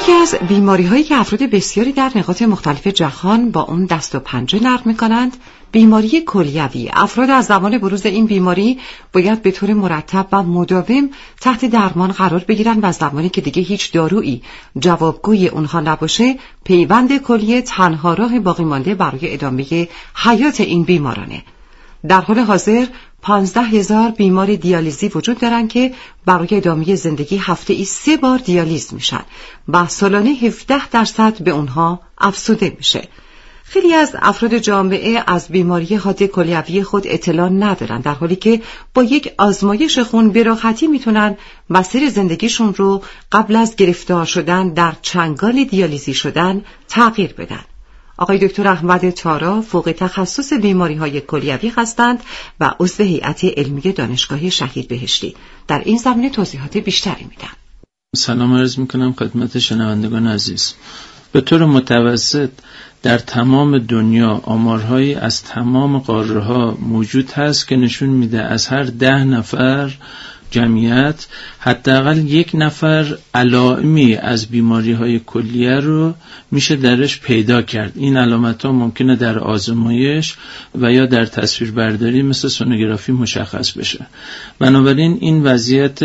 یکی از بیماری‌هایی که افراد بسیاری در نقاط مختلف جهان با اون دست و پنجه نرم می‌کنند، بیماری کلیوی. افراد از زمان بروز این بیماری باید به طور مرتب و مداوم تحت درمان قرار بگیرند و زمانی که دیگه هیچ دارویی جوابگوی اونها نباشه، پیوند کلیه تنها راه باقی مانده برای ادامه حیات این بیمارانه. در حال حاضر 15,000 بیمار دیالیزی وجود دارن که برای ادامه زندگی هفته‌ای 3 بار دیالیز میشن و سالانه 17% به اونها افزوده میشه. خیلی از افراد جامعه از بیماری حاد کلیوی خود اطلاع ندارن، در حالی که با یک آزمایش خون به راحتی میتونن مسیر زندگیشون رو قبل از گرفتار شدن در چنگال دیالیزی شدن تغییر بدن. آقای دکتر احمد تارا فوق تخصص بیماری‌های کلیوی هستند و عضو هیئت علمی دانشگاه شهید بهشتی. در این زمینه توضیحات بیشتری میدن. سلام عرض میکنم خدمت شنوندگان عزیز. به طور متوسط در تمام دنیا آمارهایی از تمام قاره‌ها موجود هست که نشون میده از هر 10 نفر جمعیت حداقل 1 نفر علائمی از بیماری‌های کلیه رو میشه درش پیدا کرد. این علامت‌ها ممکنه در آزمایش و یا در تصویربرداری مثل سونوگرافی مشخص بشه. بنابراین این وضعیت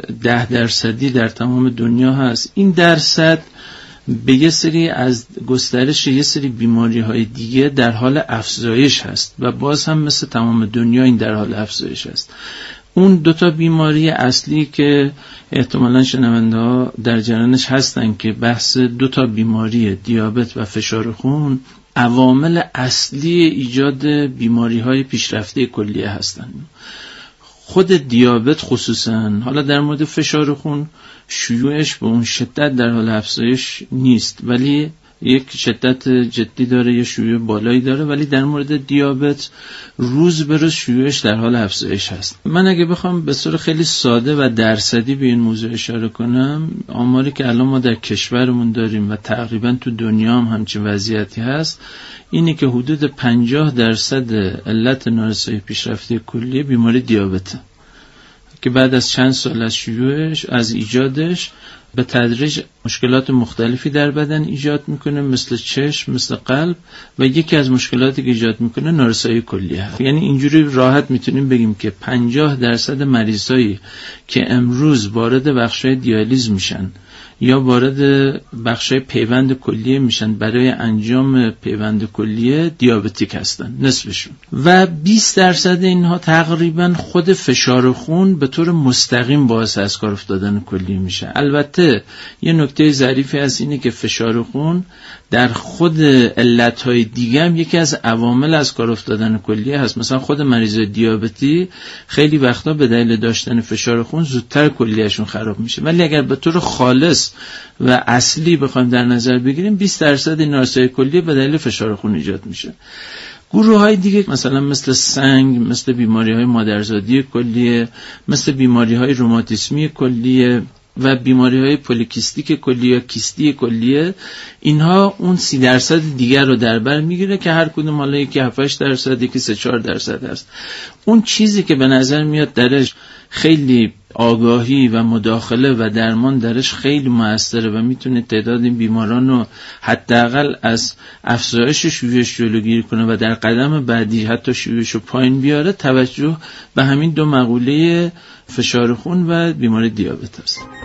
10% در تمام دنیا هست. این درصد به یه سری از گسترش یه سری بیماری‌های دیگه در حال افزایش هست و باز هم مثل تمام دنیا این در حال افزایش هست. اون 2 بیماری اصلی که احتمالاً شنونده‌ها در جریانش هستن که بحث 2 بیماری دیابت و فشار خون عوامل اصلی ایجاد بیماری‌های پیشرفته کلیه هستن. خود دیابت خصوصاً، حالا در مورد فشار خون شیوعش به اون شدت در حال افزایش نیست ولی یک شدت جدی داره، یه شیوع بالایی داره، ولی در مورد دیابت روز به روز شیوعش در حال افزایش هست. من اگه بخوام به صورت خیلی ساده و درصدی به این موضوع اشاره کنم، آماری که الان ما در کشورمون داریم و تقریبا تو دنیا هم همچین وضعیتی هست، اینه که حدود 50% علت نارسایی پیشرفته کلیه بیماری دیابته که بعد از چند سال از شیوعش، از ایجادش، به تدریج مشکلات مختلفی در بدن ایجاد میکنه، مثل چشم، مثل قلب، و یکی از مشکلاتی که ایجاد میکنه نارسایی کلیه هست. یعنی اینجوری راحت میتونیم بگیم که 50% مریضایی که امروز وارد بخشای دیالیز میشن یا وارد بخشای پیوند کلیه میشن برای انجام پیوند کلیه دیابتیک هستن، نصفشون. و 20% اینها تقریبا خود فشار خون به طور مستقیم باعث از کار افتادن کلیه میشه. البته یه نکته ظریفی هست، اینه که فشار خون در خود علتهای دیگه هم یکی از عوامل از کار افتادن کلیه هست. مثلا خود مریضای دیابتی خیلی وقتا به دلیل داشتن فشار خون زودتر کلیهشون خراب میشه، ولی اگر به طور خالص و اصلی بخوایم در نظر بگیریم 20% نارسایی کلیه به دلیل فشار خون ایجاد میشه. گروه‌های دیگه مثلا مثل سنگ، مثل بیماری‌های مادرزادی کلیه، مثل بیماری‌های روماتیسمی کلیه و بیماری‌های پولیکیستیک کلیه، کیستی کلیه، اینها اون 30% دیگر رو در بر میگیره که هر کدوم حالا یکی 7-8%، یکی 3-4% هست. اون چیزی که به نظر میاد درش خیلی آگاهی و مداخله و درمان درش خیلی موثره و میتونه تعداد این بیماران رو حداقل از افزایش شیوعش جلوگیری کنه و در قدم بعدی حتی شیوعش رو پایین بیاره، توجه به همین 2 مقوله فشار خون و بیماری دیابت است.